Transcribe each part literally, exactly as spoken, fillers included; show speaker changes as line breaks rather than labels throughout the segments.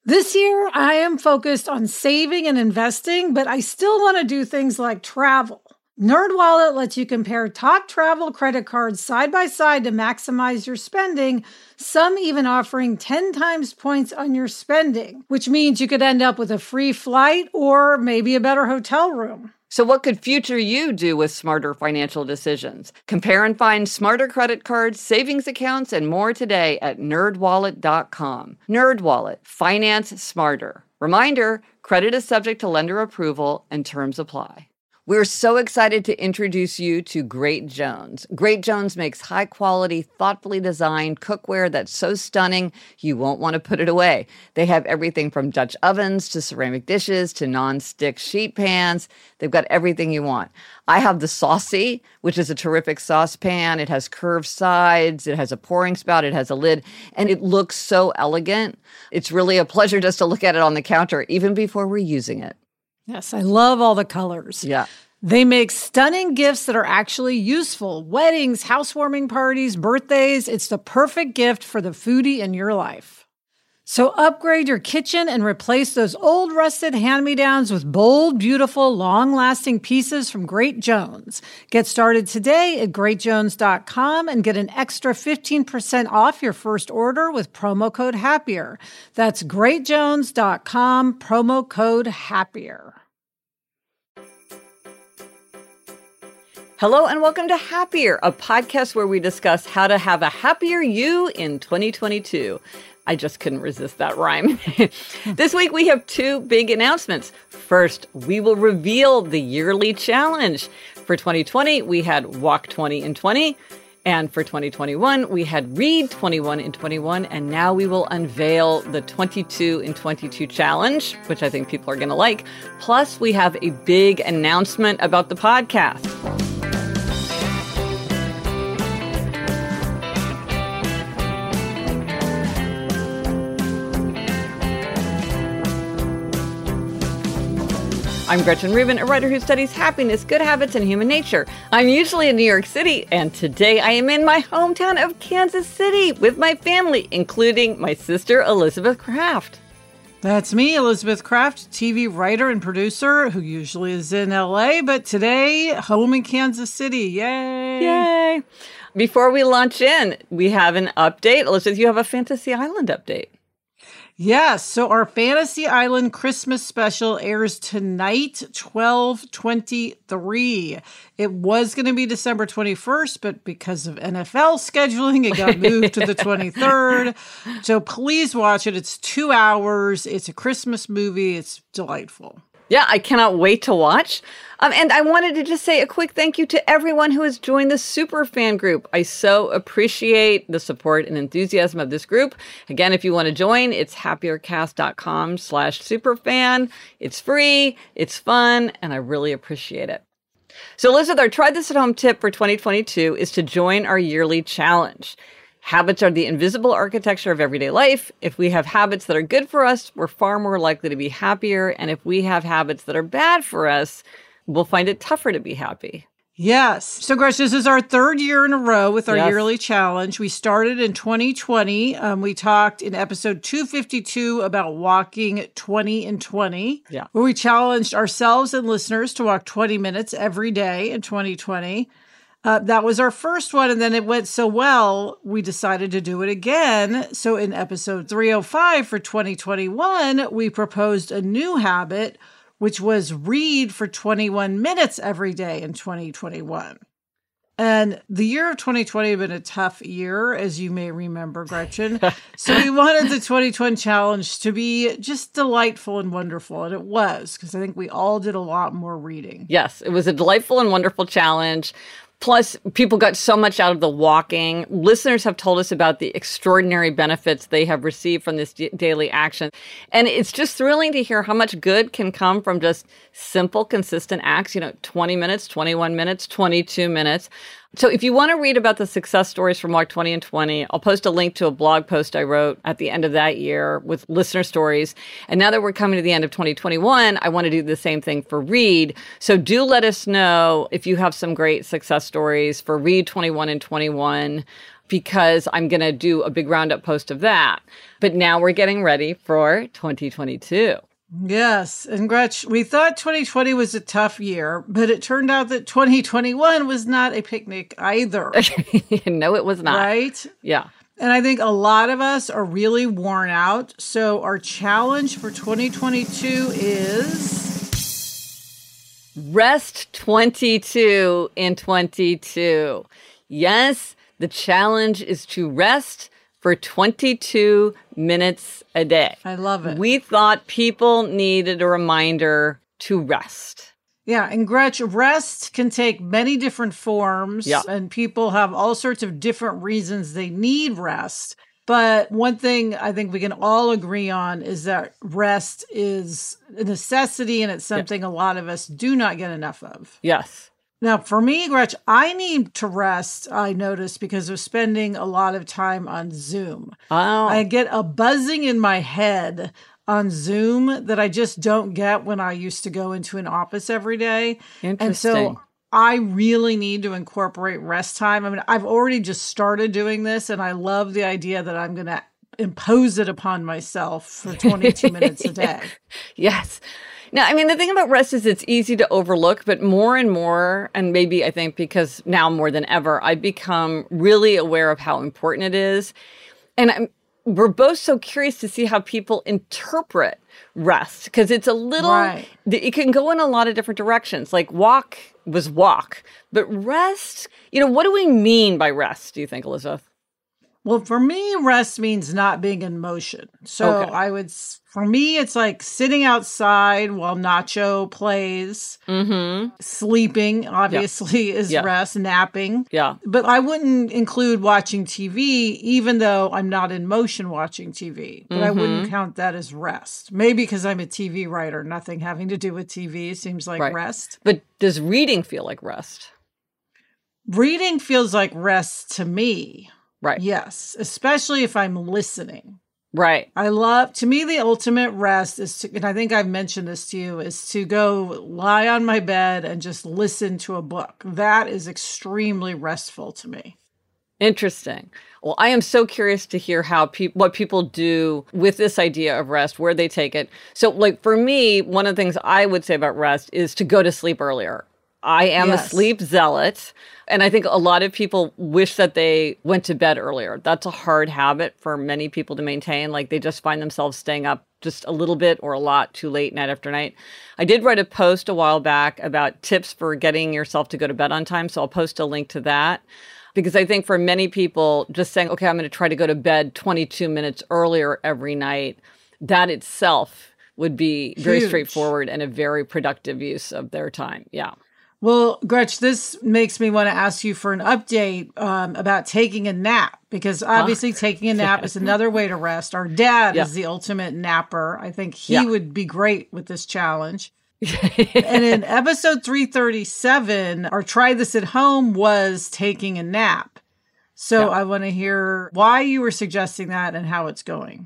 This year, I am focused on saving and investing, but I still want to do things like travel. NerdWallet lets you compare top travel credit cards side by side to maximize your spending, some even offering ten times points on your spending, which means you could end up with a free flight or maybe a better hotel room.
So what could future you do with smarter financial decisions? Compare and find smarter credit cards, savings accounts, and more today at nerd wallet dot com. NerdWallet, finance smarter. Reminder, credit is subject to lender approval and terms apply. We're so excited to introduce you to Great Jones. Great Jones makes high-quality, thoughtfully designed cookware that's so stunning you won't want to put it away. They have everything from Dutch ovens to ceramic dishes to non-stick sheet pans. They've got everything you want. I have the Saucy, which is a terrific saucepan. It has curved sides. It has a pouring spout. It has a lid. And it looks so elegant. It's really a pleasure just to look at it on the counter, even before we're using it.
Yes, I love all the colors.
Yeah.
They make stunning gifts that are actually useful. Weddings, housewarming parties, birthdays. It's the perfect gift for the foodie in your life. So upgrade your kitchen and replace those old rusted hand-me-downs with bold, beautiful, long-lasting pieces from Great Jones. Get started today at great jones dot com and get an extra fifteen percent off your first order with promo code HAPPIER. That's great jones dot com, promo code HAPPIER.
Hello and welcome to Happier, a podcast where we discuss how to have a happier you in twenty twenty-two. I just couldn't resist that rhyme. This week we have two big announcements. First, we will reveal the yearly challenge. For twenty twenty, we had Walk twenty in twenty. And for twenty twenty-one, we had Read twenty-one in twenty-one. And now we will unveil the twenty-two in twenty-two challenge, which I think people are going to like. Plus, we have a big announcement about the podcast. I'm Gretchen Rubin, a writer who studies happiness, good habits, and human nature. I'm usually in New York City, and today I am in my hometown of Kansas City with my family, including my sister, Elizabeth Craft.
That's me, Elizabeth Craft, T V writer and producer who usually is in L A, but today, home in Kansas City. Yay!
Yay! Before we launch in, we have an update. Elizabeth, you have a Fantasy Island update.
Yes, so our Fantasy Island Christmas special airs tonight, twelve twenty-three. It was going to be December twenty-first, but because of N F L scheduling, it got moved to the twenty-third. So please watch it. It's two hours. It's a Christmas movie. It's delightful.
Yeah, I cannot wait to watch. Um, and I wanted to just say a quick thank you to everyone who has joined the Superfan group. I so appreciate the support and enthusiasm of this group. Again, if you want to join, it's happiercast.com slash superfan. It's free, it's fun, and I really appreciate it. So Elizabeth, our Try This at Home tip for twenty twenty-two is to join our yearly challenge. Habits are the invisible architecture of everyday life. If we have habits that are good for us, we're far more likely to be happier. And if we have habits that are bad for us, we'll find it tougher to be happy.
Yes. So, Gretchen, this is our third year in a row with our
yes.
yearly challenge. We started in twenty twenty. Um, we talked in episode two fifty-two about walking twenty in twenty,
yeah.
where we challenged ourselves and listeners to walk twenty minutes every day in twenty twenty. Uh, that was our first one, and then it went so well, we decided to do it again. So in episode three oh five for twenty twenty-one, we proposed a new habit, which was read for twenty-one minutes every day in twenty twenty-one. And the year of twenty twenty had been a tough year, as you may remember, Gretchen. So we wanted the twenty twenty challenge to be just delightful and wonderful. And it was, because I think we all did a lot more reading.
Yes, it was a delightful and wonderful challenge. Plus, people got so much out of the walking. Listeners have told us about the extraordinary benefits they have received from this d- daily action. And it's just thrilling to hear how much good can come from just simple, consistent acts. You know, twenty minutes, twenty-one minutes, twenty-two minutes. So if you want to read about the success stories from Walk twenty in twenty, I'll post a link to a blog post I wrote at the end of that year with listener stories. And now that we're coming to the end of twenty twenty-one, I want to do the same thing for Read. So do let us know if you have some great success stories for Read twenty-one in twenty-one. because I'm going to do a big roundup post of that. But now we're getting ready for twenty twenty-two.
Yes. And Gretch, we thought twenty twenty was a tough year, but it turned out that twenty twenty-one was not a picnic either.
No, it was not.
Right?
Yeah.
And I think a lot of us are really worn out. So our challenge for twenty twenty-two is...
Rest twenty-two in twenty-two. Yes, the challenge is to rest for twenty-two minutes a day.
I love it.
We thought people needed a reminder to rest.
Yeah, and Gretch, rest can take many different forms,
yeah.
and people have all sorts of different reasons they need rest. But one thing I think we can all agree on is that rest is a necessity, and it's something yeah. a lot of us do not get enough of.
Yes.
Now, for me, Gretch, I need to rest, I notice, because of spending a lot of time on Zoom.
Oh.
I get a buzzing in my head on Zoom that I just don't get when I used to go into an office every day.
Interesting.
And so I really need to incorporate rest time. I mean, I've already just started doing this, and I love the idea that I'm going to impose it upon myself for twenty-two minutes a day.
Yes. Now, I mean, the thing about rest is it's easy to overlook, but more and more, and maybe I think because now more than ever, I've become really aware of how important it is. And I'm, we're both so curious to see how people interpret rest, because it's a little,
right.
it can go in a lot of different directions. Like walk was walk, but rest, you know, what do we mean by rest, do you think, Elizabeth?
Well, for me, rest means not being in motion. So
okay.
I would, for me, it's like sitting outside while Nacho plays,
mm-hmm.
sleeping, obviously, yeah. is
yeah.
rest, napping.
Yeah.
But I wouldn't include watching T V, even though I'm not in motion watching T V. But mm-hmm. I wouldn't count that as rest. Maybe because I'm a T V writer, nothing having to do with T V seems like
right.
rest.
But does reading feel like rest?
Reading feels like rest to me.
Right.
Yes, especially if I'm listening.
Right.
I love, to me, the ultimate rest is to, and I think I've mentioned this to you, is to go lie on my bed and just listen to a book. That is extremely restful to me.
Interesting. Well, I am so curious to hear how people, what people do with this idea of rest, where they take it. So, like, for me, one of the things I would say about rest is to go to sleep earlier. I am yes. a sleep zealot. And I think a lot of people wish that they went to bed earlier. That's a hard habit for many people to maintain. Like they just find themselves staying up just a little bit or a lot too late night after night. I did write a post a while back about tips for getting yourself to go to bed on time. So I'll post a link to that. Because I think for many people, just saying, okay, I'm going to try to go to bed twenty-two minutes earlier every night, that itself would be very
Huge.
straightforward and a very productive use of their time. Yeah.
Well, Gretch, this makes me want to ask you for an update um, about taking a nap, because obviously oh. taking a nap is another way to rest. Our dad yeah. is the ultimate napper. I think he yeah. would be great with this challenge. And in episode three thirty-seven, our Try This at Home was taking a nap. So yeah. I want to hear why you were suggesting that and how it's going.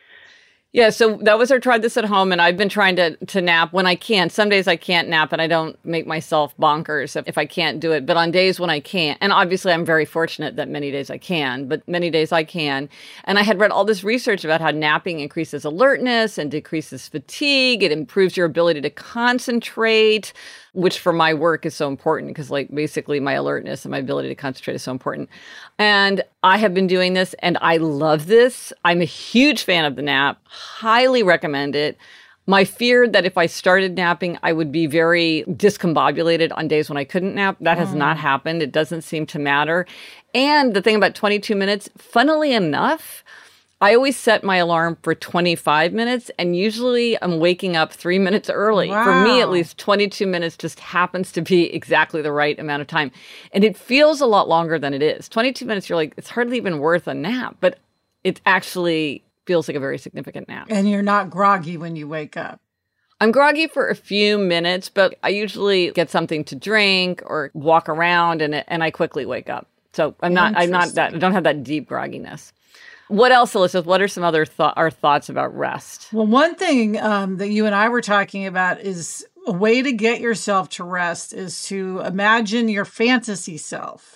Yeah, so that was our Try This at Home, and I've been trying to to nap when I can. Some days I can't nap, and I don't make myself bonkers if, if I can't do it. But on days when I can't, and obviously I'm very fortunate that many days I can, but many days I can. And I had read all this research about how napping increases alertness and decreases fatigue. It improves your ability to concentrate, which for my work is so important because, like, basically my alertness and my ability to concentrate is so important. And I have been doing this, and I love this. I'm a huge fan of the nap. Highly recommend it. My fear that if I started napping, I would be very discombobulated on days when I couldn't nap. That has mm. not happened. It doesn't seem to matter. And the thing about twenty-two minutes, funnily enough, I always set my alarm for twenty-five minutes, and usually I'm waking up three minutes early.
Wow.
For me, at least, twenty-two minutes just happens to be exactly the right amount of time. And it feels a lot longer than it is. twenty-two minutes, you're like, it's hardly even worth a nap, but it actually feels like a very significant nap.
And you're not groggy when you wake up.
I'm groggy for a few minutes, but I usually get something to drink or walk around, and and I quickly wake up. So I'm not, I'm not that, I don't have that deep grogginess. What else, Elizabeth? What are some other th- our thoughts about rest?
Well, one thing um, that you and I were talking about is a way to get yourself to rest is to imagine your fantasy self.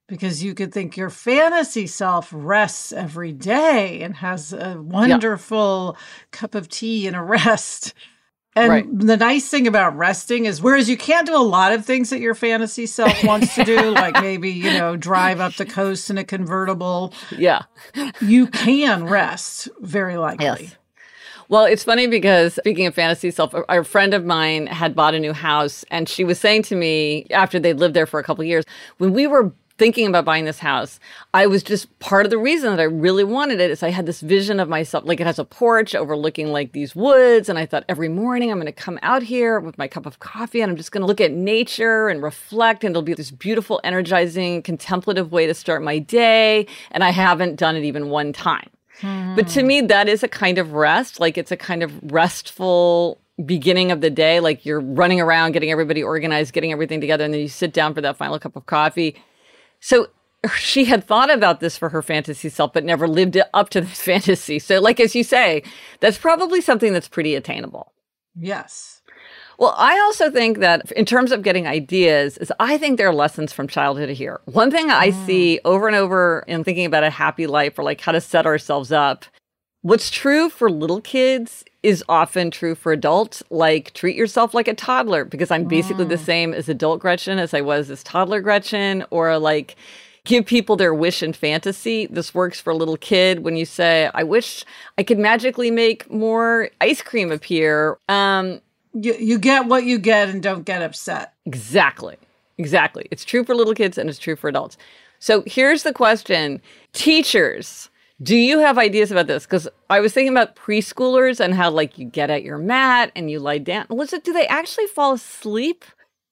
Because you could think your fantasy self rests every day and has a wonderful yeah. cup of tea and a rest. And right. the nice thing about resting is, whereas you can't do a lot of things that your fantasy self wants to do, like maybe, you know, drive up the coast in a convertible.
Yeah.
You can rest, very likely.
Yes. Well, it's funny because speaking of fantasy self, a friend of mine had bought a new house, and she was saying to me after they'd lived there for a couple of years, when we were thinking about buying this house, I was just part of the reason that I really wanted it is I had this vision of myself, like it has a porch overlooking like these woods. And I thought every morning I'm going to come out here with my cup of coffee and I'm just going to look at nature and reflect. And it'll be this beautiful, energizing, contemplative way to start my day. And I haven't done it even one time. Hmm. But to me, that is a kind of rest. Like it's a kind of restful beginning of the day. Like you're running around, getting everybody organized, getting everything together. And then you sit down for that final cup of coffee. So she had thought about this for her fantasy self, but never lived it up to this fantasy. So like, as you say, that's probably something that's pretty attainable.
Yes.
Well, I also think that in terms of getting ideas, is I think there are lessons from childhood here. One thing I mm. see over and over in thinking about a happy life or like how to set ourselves up, what's true for little kids is often true for adults, like treat yourself like a toddler, because I'm basically mm. the same as adult Gretchen as I was as toddler Gretchen, or like give people their wish and fantasy. This works for a little kid when you say, I wish I could magically make more ice cream appear. Um,
you, you get what you get and don't get upset.
Exactly. Exactly. It's true for little kids and it's true for adults. So here's the question. Teachers, do you have ideas about this? Because I was thinking about preschoolers and how, like, you get at your mat and you lie down. Melissa, do they actually fall asleep?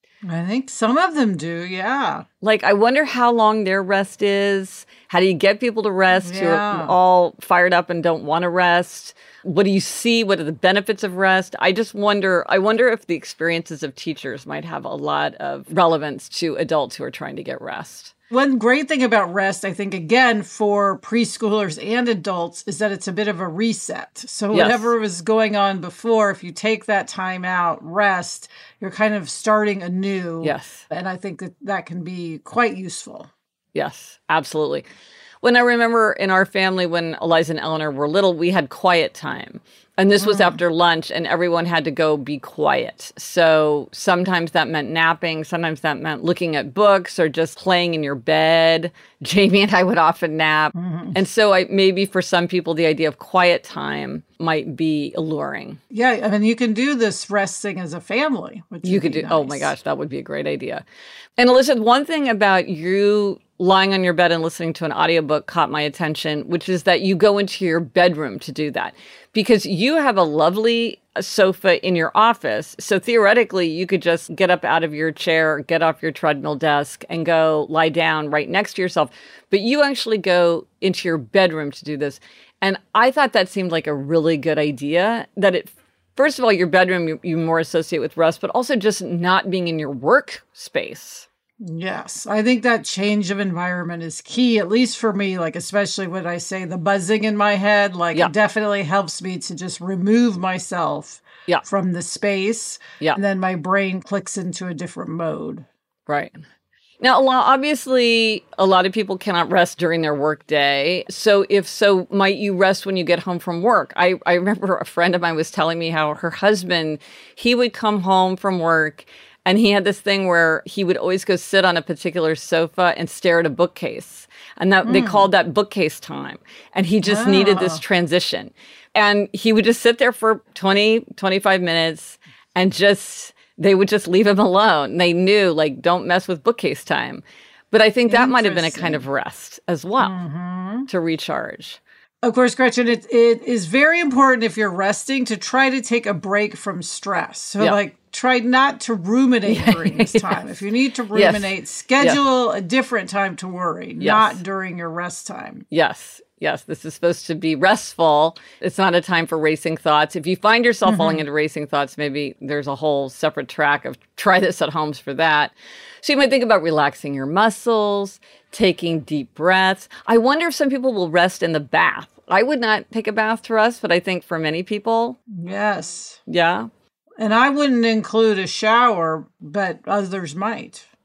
I think some of them do, yeah.
Like, I wonder how long their rest is. How do you get people to rest
yeah.
who are all fired up and don't want to rest? What do you see? What are the benefits of rest? I just wonder, I wonder if the experiences of teachers might have a lot of relevance to adults who are trying to get rest.
One great thing about rest, I think, again, for preschoolers and adults, is that it's a bit of a reset. So
yes.
whatever was going on before, if you take that time out, rest, you're kind of starting anew.
Yes.
And I think that that can be quite useful.
Yes, absolutely. When I remember in our family, when Eliza and Eleanor were little, we had quiet time. And this was mm. after lunch, and everyone had to go be quiet. So sometimes that meant napping. Sometimes that meant looking at books or just playing in your bed. Jamie and I would often nap. Mm-hmm. And so I, maybe for some people, the idea of quiet time might be alluring.
Yeah, I mean, you can do this resting as a family. Which
you could do.
Nice.
Oh my gosh, that would be a great idea. And Elizabeth, one thing about you lying on your bed and listening to an audiobook caught my attention, which is that you go into your bedroom to do that because you have a lovely sofa in your office. So theoretically, you could just get up out of your chair, get off your treadmill desk and go lie down right next to yourself. But you actually go into your bedroom to do this. And I thought that seemed like a really good idea, that it, first of all, your bedroom you, you more associate with rest, but also just not being in your workspace.
Yes, I think that change of environment is key, at least for me, like especially when I say the buzzing in my head, like yeah. it definitely helps me to just remove myself yeah. from the space. Yeah. And then my brain clicks into a different mode.
Right. Now, obviously, a lot of people cannot rest during their workday. So if so, might you rest when you get home from work? I, I remember a friend of mine was telling me how her husband, he would come home from work and he had this thing where he would always go sit on a particular sofa and stare at a bookcase. And that mm. they called that bookcase time. And he just wow. needed this transition. And he would just sit there for twenty, twenty-five minutes and just, they would just leave him alone. They knew, like, don't mess with bookcase time. But I think that might have been a kind of rest as well mm-hmm. to recharge.
Of course, Gretchen, it, it is very important if you're resting to try to take a break from stress. So, yep. like, try not to ruminate during this time. If you need to ruminate, yes. schedule yes. a different time to worry, yes. not during your rest time.
Yes. Yes, this is supposed to be restful. It's not a time for racing thoughts. If you find yourself mm-hmm. falling into racing thoughts, maybe there's a whole separate track of try this at home for that. So you might think about relaxing your muscles, taking deep breaths. I wonder if some people will rest in the bath. I would not take a bath to rest, but I think for many people.
Yes.
Yeah.
And I wouldn't include a shower, but others might.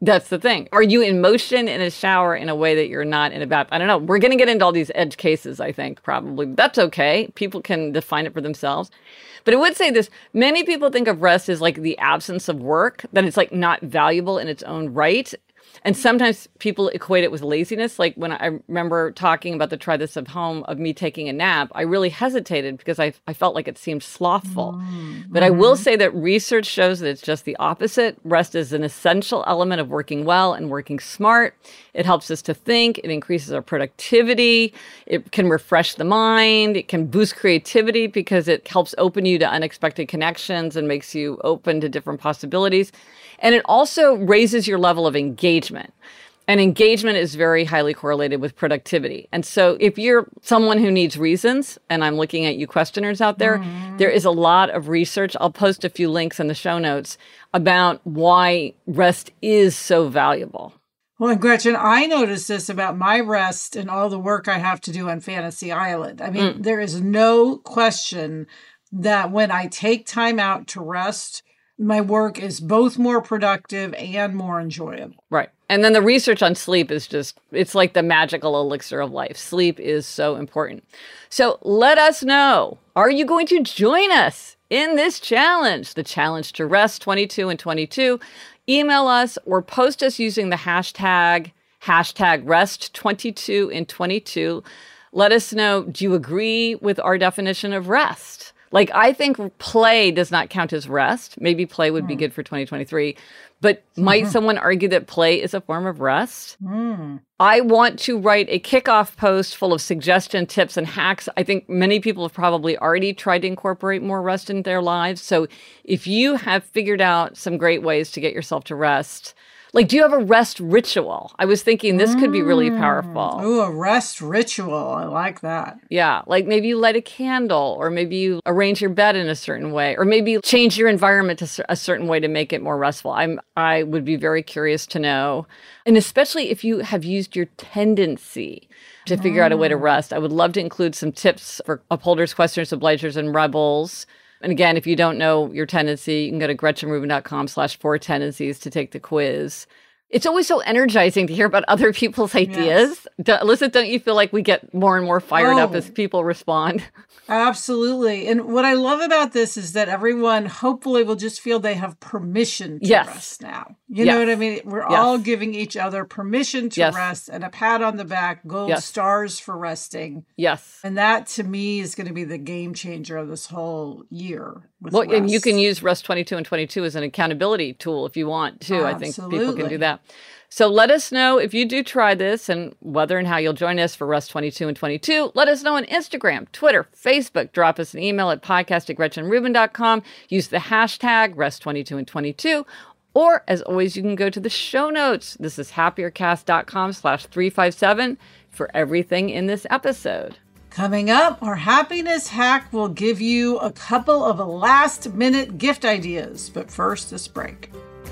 That's the thing. Are you in motion in a shower in a way that you're not in a bath? I don't know. We're going to get into all these edge cases, I think, probably. That's okay. People can define it for themselves. But I would say this. Many people think of rest as like the absence of work, that it's like not valuable in its own right. And sometimes people equate it with laziness. Like when I remember talking about the try this at home of me taking a nap, I really hesitated because I, I felt like it seemed slothful. Mm-hmm. But I will say that research shows that it's just the opposite. Rest is an essential element of working well and working smart. It helps us to think. It increases our productivity. It can refresh the mind. It can boost creativity because it helps open you to unexpected connections and makes you open to different possibilities. And it also raises your level of engagement. And engagement is very highly correlated with productivity. And so if you're someone who needs reasons, and I'm looking at you questioners out there, mm-hmm. there is a lot of research. I'll post a few links in the show notes about why rest is so valuable.
Well, and Gretchen, I noticed this about my rest and all the work I have to do on Fantasy Island. I mean, mm. there is no question that when I take time out to rest, my work is both more productive and more enjoyable.
Right. And then the research on sleep is just, it's like the magical elixir of life. Sleep is so important. So let us know, are you going to join us in this challenge, the challenge to rest twenty-two and twenty-two? Email us or post us using the hashtag, hashtag rest twenty-two and twenty-two. Let us know, do you agree with our definition of rest? Like, I think play does not count as rest. Maybe play would mm. be good for twenty twenty-three. But might mm-hmm. someone argue that play is a form of rest? Mm. I want to write a kickoff post full of suggestion, tips, and hacks. I think many people have probably already tried to incorporate more rest in their lives. So if you have figured out some great ways to get yourself to rest, like, do you have a rest ritual? I was thinking this could be really powerful.
Ooh, a rest ritual. I like that.
Yeah, like maybe you light a candle, or maybe you arrange your bed in a certain way, or maybe you change your environment to a certain way to make it more restful. I'm, I would be very curious to know. And especially if you have used your tendency to figure mm. out a way to rest. I would love to include some tips for upholders, questioners, obligers, and rebels. And again, if you don't know your tendency, you can go to gretchenrubin.com slash four tendencies to take the quiz. It's always so energizing to hear about other people's ideas. Yes. Do, Alyssa, don't you feel like we get more and more fired oh, up as people respond?
Absolutely. And what I love about this is that everyone hopefully will just feel they have permission to yes. rest now. You yes. know what I mean? We're yes. all giving each other permission to yes. rest, and a pat on the back, gold yes. stars for resting.
Yes.
And that, to me, is going to be the game changer of this whole year.
Well,
rest.
And you can use Rest twenty-two and twenty-two as an accountability tool if you want to.
Oh,
I think
absolutely.
people can do that. So let us know if you do try this and whether and how you'll join us for Rest twenty-two and twenty-two. Let us know on Instagram, Twitter, Facebook. Drop us an email at podcast at gretchenrubin dot com. Use the hashtag Rest twenty-two and twenty-two. Or, as always, you can go to the show notes. This is happiercast.com slash 357 for everything in this episode.
Coming up, our happiness hack will give you a couple of last-minute gift ideas. But first, this break.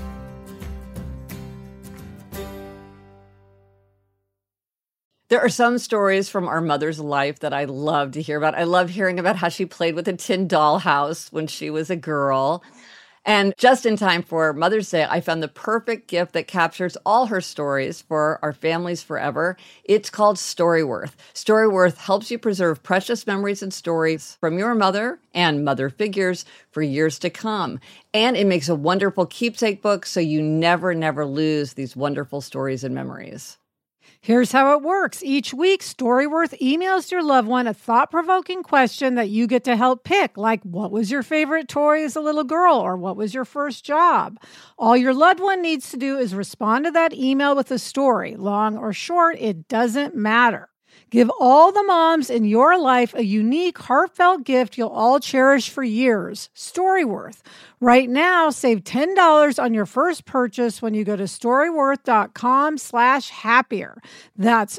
There are some stories from our mother's life that I love to hear about. I love hearing about how she played with a tin dollhouse when she was a girl. And just in time for Mother's Day, I found the perfect gift that captures all her stories for our families forever. It's called Storyworth. Storyworth helps you preserve precious memories and stories from your mother and mother figures for years to come. And it makes a wonderful keepsake book so you never, never lose these wonderful stories and memories.
Here's how it works. Each week, Storyworth emails your loved one a thought-provoking question that you get to help pick, like, what was your favorite toy as a little girl, or what was your first job? All your loved one needs to do is respond to that email with a story. Long or short, it doesn't matter. Give all the moms in your life a unique, heartfelt gift you'll all cherish for years. Storyworth. Right now, save ten dollars on your first purchase when you go to storyworth.com slash happier. That's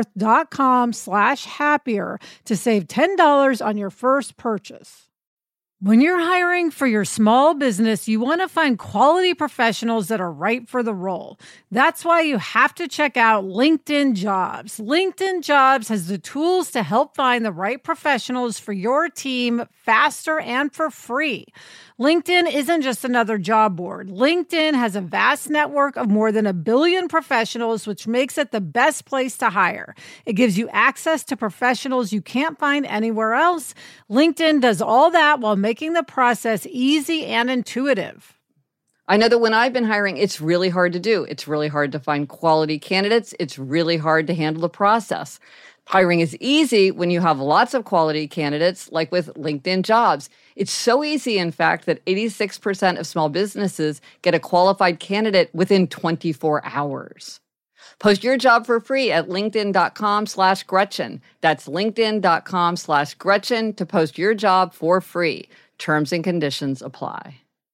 storyworth.com slash happier to save ten dollars on your first purchase. When you're hiring for your small business, you want to find quality professionals that are right for the role. That's why you have to check out LinkedIn Jobs. LinkedIn Jobs has the tools to help find the right professionals for your team faster and for free. LinkedIn isn't just another job board. LinkedIn has a vast network of more than a billion professionals, which makes it the best place to hire. It gives you access to professionals you can't find anywhere else. LinkedIn does all that while making the process easy and intuitive.
I know that when I've been hiring, it's really hard to do. It's really hard to find quality candidates. It's really hard to handle the process. Hiring is easy when you have lots of quality candidates, like with LinkedIn Jobs. It's so easy, in fact, that eighty-six percent of small businesses get a qualified candidate within twenty-four hours. Post your job for free at linkedin.com slash Gretchen. That's linkedin.com slash Gretchen to post your job for free. Terms and conditions apply.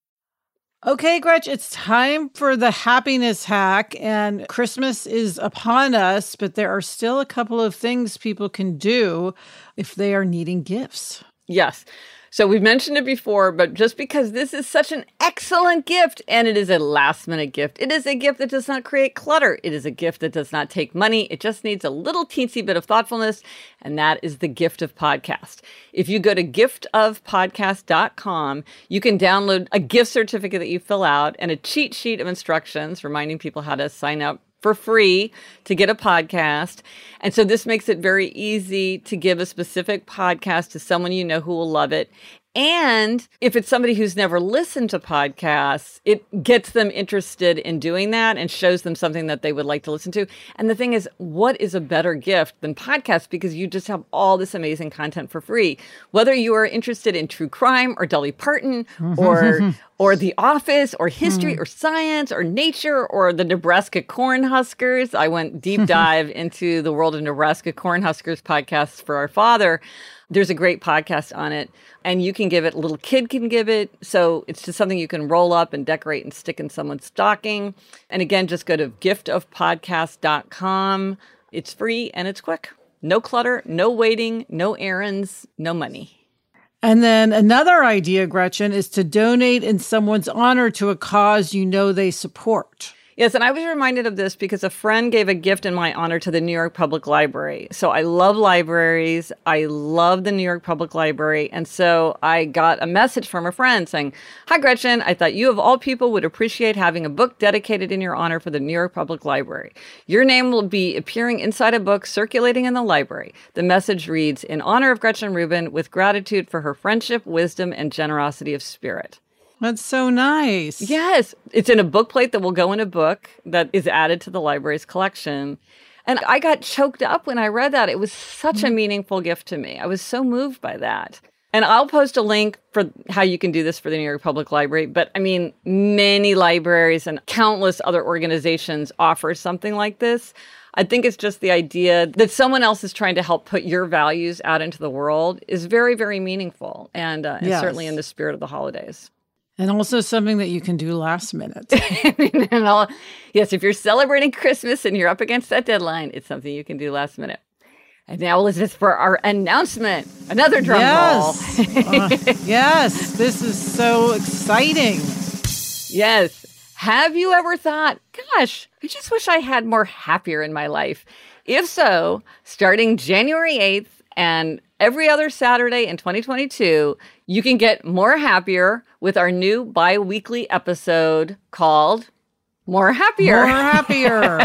Okay, Gretch, it's time for the happiness hack, and Christmas is upon us, but there are still a couple of things people can do if they are needing gifts.
Yes. So we've mentioned it before, but just because this is such an excellent gift, and it is a last-minute gift, it is a gift that does not create clutter. It is a gift that does not take money. It just needs a little teensy bit of thoughtfulness, and that is the gift of podcast. If you go to gift of podcast dot com, you can download a gift certificate that you fill out and a cheat sheet of instructions reminding people how to sign up for free to get a podcast. And so this makes it very easy to give a specific podcast to someone you know who will love it. And if it's somebody who's never listened to podcasts, it gets them interested in doing that and shows them something that they would like to listen to. And the thing is, what is a better gift than podcasts? Because you just have all this amazing content for free. Whether you are interested in true crime or Dolly Parton or or The Office or history or science or nature or the Nebraska Cornhuskers. I went deep dive into the world of Nebraska Cornhuskers podcasts for our father. There's a great podcast on it, and you can give it, a little kid can give it. So it's just something you can roll up and decorate and stick in someone's stocking. And again, just go to gift of podcast dot com. It's free and it's quick. No clutter, no waiting, no errands, no money.
And then another idea, Gretchen, is to donate in someone's honor to a cause you know they support.
Yes, and I was reminded of this because a friend gave a gift in my honor to the New York Public Library. So I love libraries. I love the New York Public Library. And so I got a message from a friend saying, "Hi, Gretchen. I thought you of all people would appreciate having a book dedicated in your honor for the New York Public Library. Your name will be appearing inside a book circulating in the library. The message reads, in honor of Gretchen Rubin, with gratitude for her friendship, wisdom, and generosity of spirit."
That's so nice.
Yes. It's in a book plate that will go in a book that is added to the library's collection. And I got choked up when I read that. It was such mm-hmm. a meaningful gift to me. I was so moved by that. And I'll post a link for how you can do this for the New York Public Library. But I mean, many libraries and countless other organizations offer something like this. I think it's just the idea that someone else is trying to help put your values out into the world is very, very meaningful. And, uh, and
yes.
certainly in the spirit of the holidays.
And also something that you can do last minute.
and all, yes, if you're celebrating Christmas and you're up against that deadline, it's something you can do last minute. And now, Elizabeth, for our announcement. Another drum
yes.
roll.
uh, yes, this is so exciting.
Yes. Have you ever thought, gosh, I just wish I had more happier in my life? If so, starting January eighth and every other Saturday in twenty twenty-two, you can get more happier with our new bi-weekly episode called More Happier.
More Happier.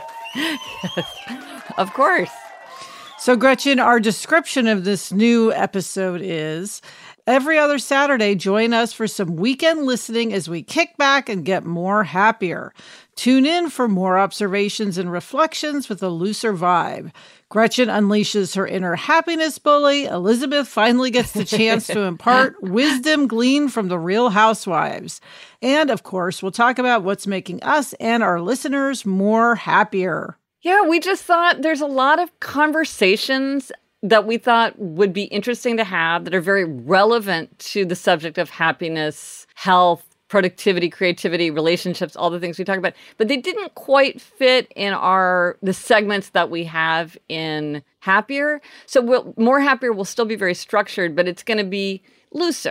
Yes, of course.
So, Gretchen, our description of this new episode is: every other Saturday, join us for some weekend listening as we kick back and get more happier. Tune in for more observations and reflections with a looser vibe. Gretchen unleashes her inner happiness bully. Elizabeth finally gets the chance to impart wisdom gleaned from the Real Housewives. And, of course, we'll talk about what's making us and our listeners more happier.
Yeah, we just thought there's a lot of conversations that we thought would be interesting to have that are very relevant to the subject of happiness, health, productivity, creativity, relationships, all the things we talk about. But they didn't quite fit in our the segments that we have in Happier. So we'll, More Happier will still be very structured, but it's going to be looser.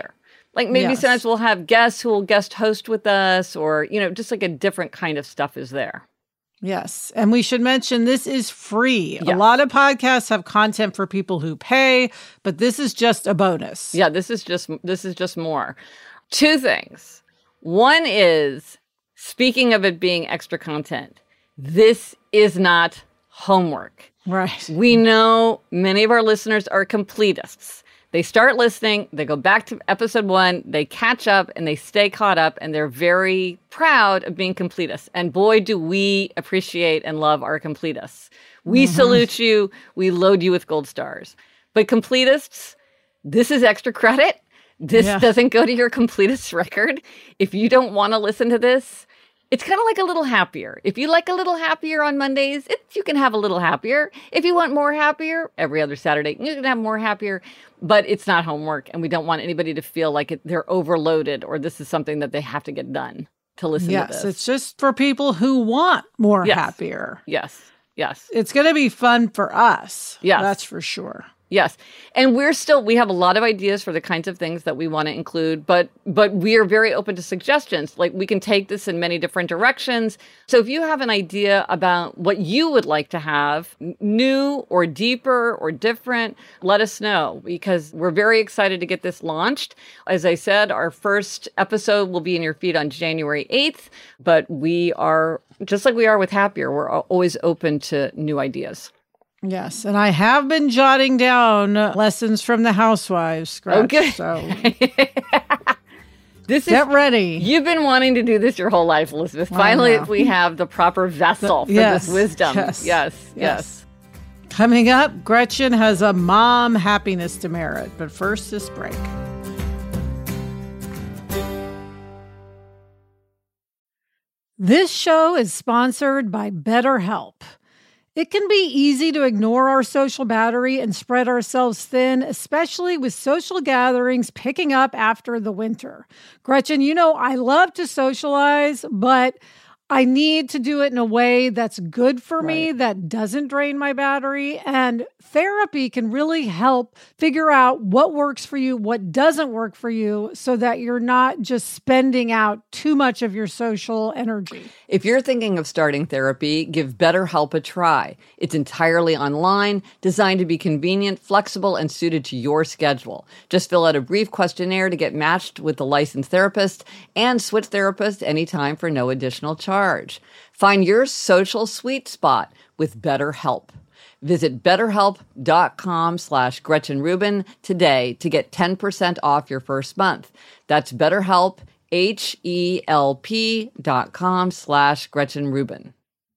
Like maybe
Yes.
sometimes we'll have guests who will guest host with us, or, you know, just like a different kind of stuff is there.
Yes. And we should mention this is free.
Yes.
A lot of podcasts have content for people who pay, but this is just a bonus.
Yeah, this is just this is just more. Two things. One is, speaking of it being extra content, this is not homework.
Right.
We know many of our listeners are completists. They start listening, they go back to episode one, they catch up, and they stay caught up, and they're very proud of being completists. And boy, do we appreciate and love our completists. We mm-hmm. salute you. We load you with gold stars. But completists, this is extra credit. This yeah. doesn't go to your completist record. If you don't want to listen to this, it's kind of like a little happier. If you like a little happier on Mondays, it, you can have a little happier. If you want more happier, every other Saturday, you can have more happier. But it's not homework, and we don't want anybody to feel like it, they're overloaded or this is something that they have to get done to listen
yes,
to this.
Yes, it's just for people who want more
yes.
happier.
Yes, yes.
It's going to be fun for us.
Yes.
That's for sure.
Yes. And we're still, we have a lot of ideas for the kinds of things that we want to include, but but we are very open to suggestions. Like, we can take this in many different directions. So if you have an idea about what you would like to have, new or deeper or different, let us know, because we're very excited to get this launched. As I said, our first episode will be in your feed on January eighth, but we are, just like we are with Happier, we're always open to new ideas.
Yes, and I have been jotting down lessons from the housewives. Scratch,
okay.
So
this is,
get ready.
You've been wanting to do this your whole life, Elizabeth. Finally, we have the proper vessel the, for
yes,
this wisdom.
Yes,
yes, yes,
yes. Coming up, Gretchen has a mom happiness demerit. But first, this break. This show is sponsored by BetterHelp. It can be easy to ignore our social battery and spread ourselves thin, especially with social gatherings picking up after the winter. Gretchen, you know, I love to socialize, but I need to do it in a way that's good for me,
right.
that doesn't drain my battery. And therapy can really help figure out what works for you, what doesn't work for you, so that you're not just spending out too much of your social energy.
If you're thinking of starting therapy, give BetterHelp a try. It's entirely online, designed to be convenient, flexible, and suited to your schedule. Just fill out a brief questionnaire to get matched with the licensed therapist and switch therapists anytime for no additional charge. Find your social sweet spot with BetterHelp. Visit betterhelp.com slash Gretchen Rubin today to get ten percent off your first month. That's BetterHelp, H-E-L-P dot com slash Gretchen Rubin.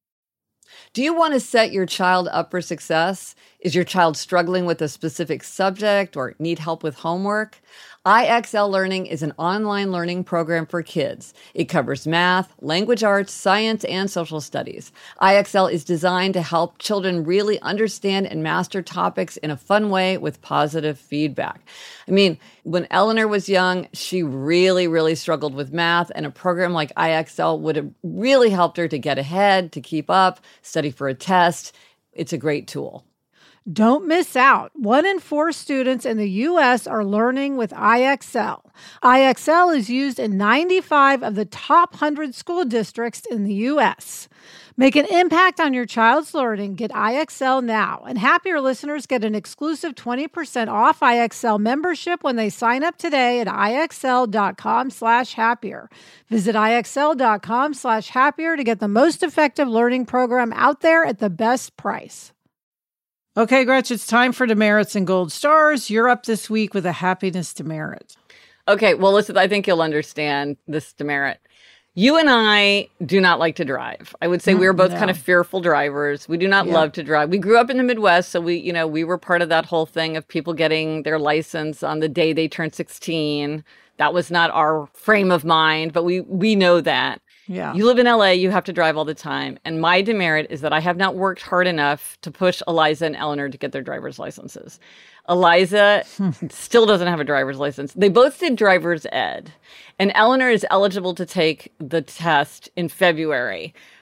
Do you want to set your child up for success? Is your child struggling with a specific subject or need help with homework? I X L Learning is an online learning program for kids. It covers math, language arts, science, and social studies. I X L is designed to help children really understand and master topics in a fun way with positive feedback. I mean, when Eleanor was young, she really, really struggled with math, and a program like I X L would have really helped her to get ahead, to keep up, study for a test. It's a great tool.
Don't miss out. One in four students in the U S are learning with I X L. I X L is used in ninety-five of the top one hundred school districts in the U S. Make an impact on your child's learning. Get I X L now. And Happier listeners get an exclusive twenty percent off I X L membership when they sign up today at IXL.com slash happier. Visit IXL.com slash happier to get the most effective learning program out there at the best price. Okay, Gretchen, it's time for demerits and gold stars. You're up this week with a happiness demerit.
Okay, well, listen, I think you'll understand this demerit. You and I do not like to drive. I would say mm, we were both no. kind of fearful drivers. We do not yeah. love to drive. We grew up in the Midwest, so we, you know, we were part of that whole thing of people getting their license on the day they turned sixteen. That was not our frame of mind, but we we know that.
Yeah.
You live in L A, you have to drive all the time. And my demerit is that I have not worked hard enough to push Eliza and Eleanor to get their driver's licenses. Eliza still doesn't have a driver's license. They both did driver's ed. And Eleanor is eligible to take the test in February.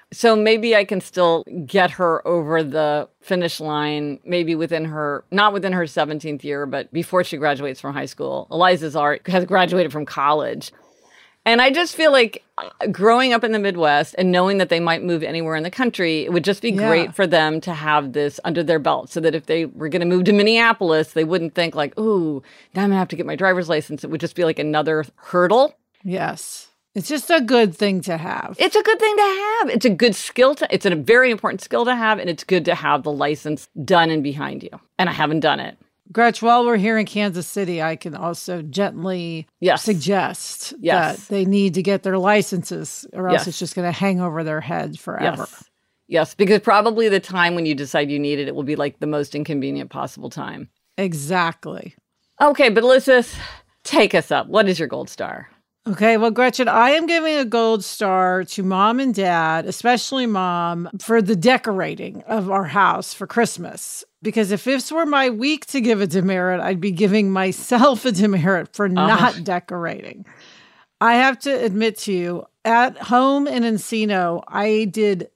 So maybe I can still get her over the finish line, maybe within her, not within her seventeenth year, but before she graduates from high school. Eliza's art has graduated from college. And I just feel like growing up in the Midwest and knowing that they might move anywhere in the country, it would just be
Yeah.
great for them to have this under their belt so that if they were going to move to Minneapolis, they wouldn't think like, ooh, now I'm going to have to get my driver's license. It would just be like another hurdle.
Yes. It's just a good thing to have.
It's a good thing to have. It's a good skill to, it's a very important skill to have, and it's good to have the license done and behind you. And I haven't done it.
Gretch, while we're here in Kansas City, I can also gently
Yes.
suggest
Yes.
that they need to get their licenses or else
Yes.
it's just going to hang over their head forever.
Yes. Yes, because probably the time when you decide you need it, it will be like the most inconvenient possible time.
Exactly.
Okay, but Elizabeth, take us up. What is your gold star?
Okay, well, Gretchen, I am giving a gold star to mom and dad, especially mom, for the decorating of our house for Christmas. Because if this were my week to give a demerit, I'd be giving myself a demerit for not decorating. I have to admit to you, at home in Encino, I did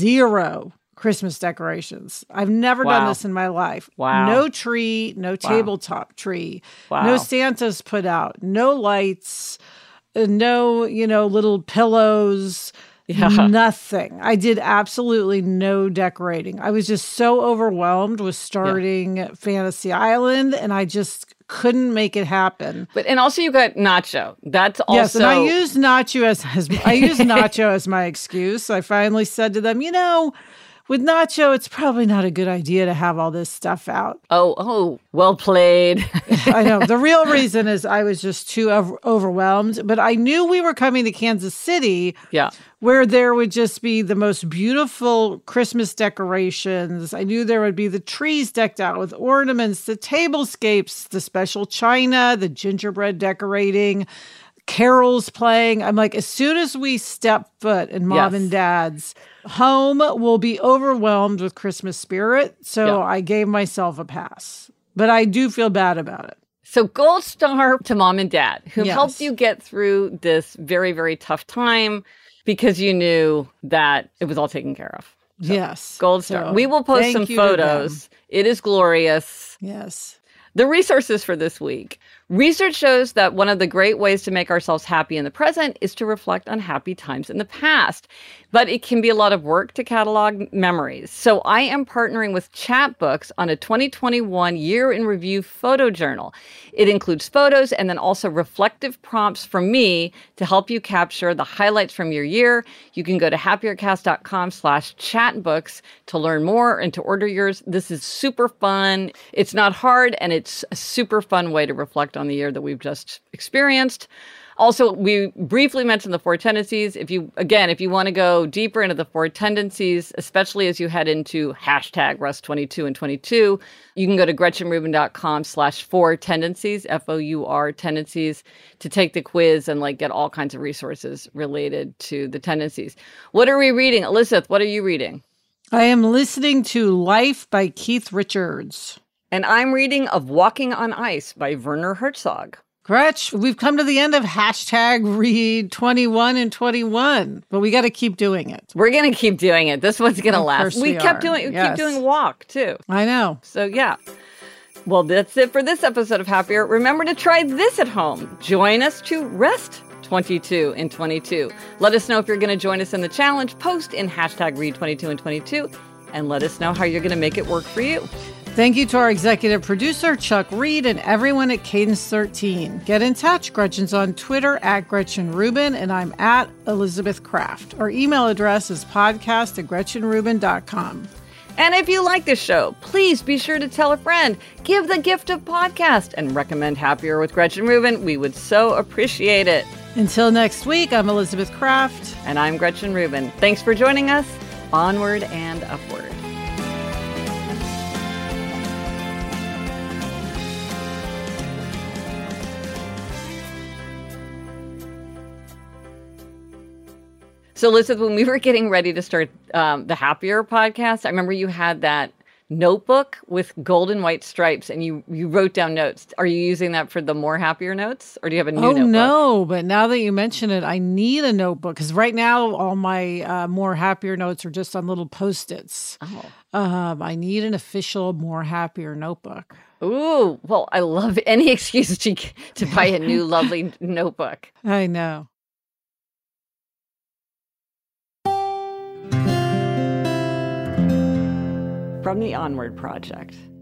zero Christmas decorations. I've never
Wow.
done this in my life.
Wow.
No tree, no tabletop tree,
Wow.
no Santas put out, no lights, uh, no, you know, little pillows,
Yeah.
nothing. I did absolutely no decorating. I was just so overwhelmed with starting Fantasy Island, and I just couldn't make it happen.
But and also you got Nacho. That's also
Yes, and I used Nacho as, as I used Nacho as my excuse. I finally said to them, you know, with Nacho, it's probably not a good idea to have all this stuff out.
Oh, oh, well played.
I know. The real reason is I was just too over- overwhelmed, but I knew we were coming to Kansas City
Yeah.
where there would just be the most beautiful Christmas decorations. I knew there would be the trees decked out with ornaments, the tablescapes, the special china, the gingerbread decorating, carols playing. I'm like, as soon as we step foot in mom
Yes.
and dad's home, will be overwhelmed with Christmas spirit. So
Yeah.
I gave myself a pass, but I do feel bad about it.
So gold star to mom and dad who
Yes.
helped you get through this very, very tough time because you knew that it was all taken care of.
Yes.
Gold star.
So
We will post
thank
some
you to
photos. It is glorious.
them. Yes.
The resources for this week. Research shows that one of the great ways to make ourselves happy in the present is to reflect on happy times in the past. But it can be a lot of work to catalog memories. So I am partnering with Chatbooks on a twenty twenty-one year in review photo journal. It includes photos and then also reflective prompts from me to help you capture the highlights from your year. You can go to happiercast.com slash chatbooks to learn more and to order yours. This is super fun. It's not hard, and it's a super fun way to reflect on the year that we've just experienced. Also, we briefly mentioned the four tendencies. If you, again, if you want to go deeper into the four tendencies, especially as you head into hashtag Rust twenty-two and twenty-two, you can go to gretchenrubin.com slash four tendencies, F O U R tendencies, to take the quiz and like get all kinds of resources related to the tendencies. What are we reading? Elizabeth, what are you reading?
I am listening to Life by Keith Richards.
And I'm reading Of Walking on Ice by Werner Herzog.
Gretch, we've come to the end of hashtag read twenty-one and twenty-one, but we got to keep doing it.
We're going to keep doing it. This one's going to
Of
last.
course
We,
we
kept
are.
doing we
Yes.
keep doing walk too.
I know.
So yeah. Well, that's it for this episode of Happier. Remember to try this at home. Join us to rest twenty-two and twenty-two. Let us know if you're going to join us in the challenge. Post in hashtag read twenty-two and twenty-two and let us know how you're going to make it work for you.
Thank you to our executive producer, Chuck Reed, and everyone at Cadence thirteen. Get in touch. Gretchen's on Twitter at Gretchen Rubin, and I'm at Elizabeth Kraft. Our email address is podcast at gretchen rubin dot com.
And if you like this show, please be sure to tell a friend, give the gift of podcast, and recommend Happier with Gretchen Rubin. We would so appreciate it.
Until next week, I'm Elizabeth Kraft.
And I'm Gretchen Rubin. Thanks for joining us. Onward and upward. So, Elizabeth, when we were getting ready to start um, the Happier podcast, I remember you had that notebook with golden white stripes, and you, you wrote down notes. Are you using that for the More Happier notes, or do you have a new
oh,
notebook?
Oh, no, but now that you mention it, I need a notebook because right now all my uh, More Happier notes are just on little Post-its.
Oh.
Um, I need an official More Happier notebook.
Ooh, well, I love any excuse to, to buy a new lovely notebook.
I know.
From the Onward Project.